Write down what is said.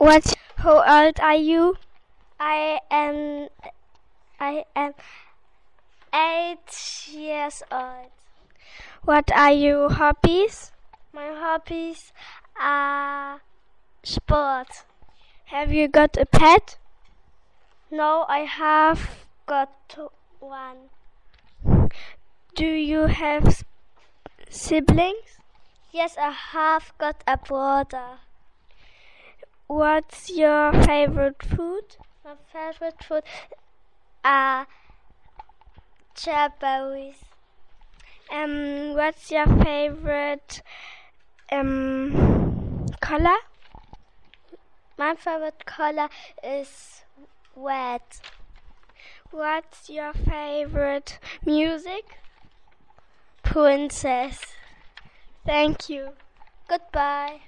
How old are you? I am 8 years old. What are your hobbies? My hobbies are sport. Have you got a pet? No, I have got one. Do you have siblings? Yes, I have got a brother. What's your favorite food? My favorite food are strawberries. What's your favorite color? My favorite color is red. What's your favorite music? Princess. Thank you. Goodbye.